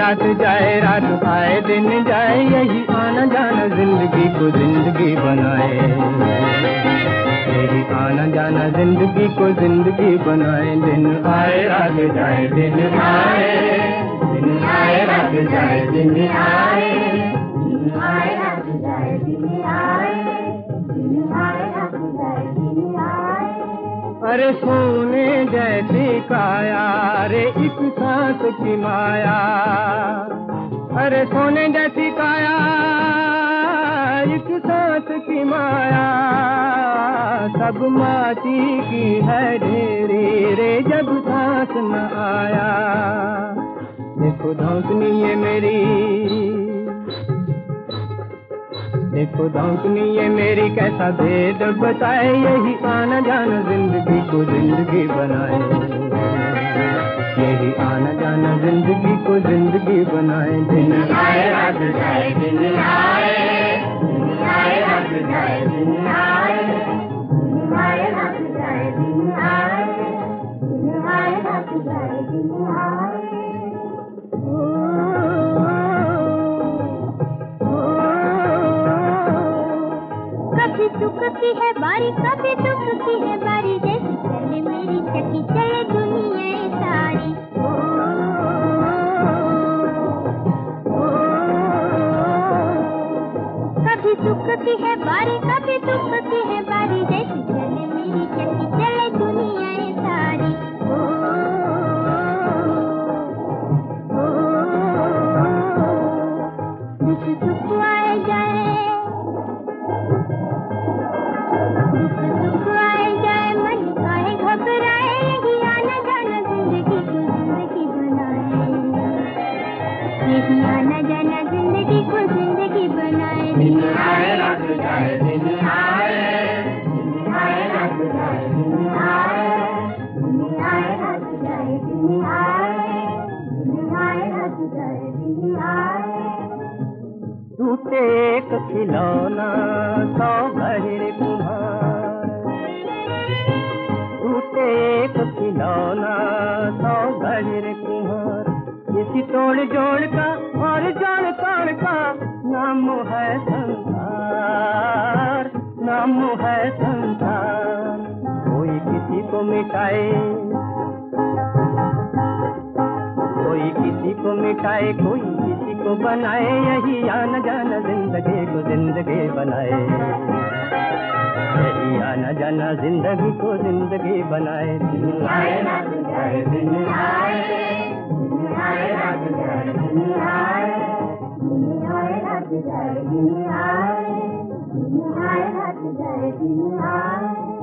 रात जाए, रात आए, दिन जाए, यही आना जाना जिंदगी को जिंदगी बनाए। यही आना जाना जिंदगी को जिंदगी बनाए। दिन आए रात जाए, दिन आए, दिन आए रात जाए, दिन आए, दिन आए रात जाए, दिन आए, दिन आए रात जाए, दिन आए। अरे सोने जैसी काया रे एक सांस की माया, अरे सोने जैसी काया एक सांस की माया, सब माटी की है ढेरी रे जब सांस न आया। देखो धौंकनी ये मेरी, देखो धौंकनी ये मेरी कैसा भेद बताए। यही आना जाना जिंदगी को जिंदगी बनाए। यही आना जाना जिंदगी को जिंदगी बनाए। दिन आए रात जाए, दिन आए, दिन आए रात जाए, दिन आए, दिन आए रात जाए, दिन आए, दिन आए रात जाए, दिन आए। कभी सुख की है बारी, कभी दुख की है बारी, जैसे चले मेरी चक्की चले दुनिया सारी। कभी सुख की है बारी, कभी दुख की है बारी, जैसे चले मेरी चक्की चले दुनिया सारी। दुख सुख आए जाए, दुख आए जाए, मन काहे घबराए। यही आना जाना जिंदगी को जिंदगी बनाए। यही आना जाना जिंदगी को जिंदगी बनाए। दिन आए रात जाए, दिन आए, दिन आए रात जाए, दिन आए, दिन आए रात जाए, दिन आए, दिन आए रात जाए, दिन आए। टूटे एक खिलौना सौ बहिर कुम्हार, टूटे एक खिलौना सौ बहिर कुम्हार। इसी तोड़ जोड़ का और जोड़ तोड़ का नाम है संसार, नाम है संसार। कोई किसी को मिटाए, कोई किसी को मिटाए, कोई किसी को बनाए। यही आना जाना जिंदगी को जिंदगी बनाए। यही आना जाना जिंदगी को जिंदगी बनाए। दिन आए रात जाए, दिन आए, दिन आए रात जाए, दिन आए, दिन आए रात जाए, दिन आए, दिन आए रात जाए, दिन आए।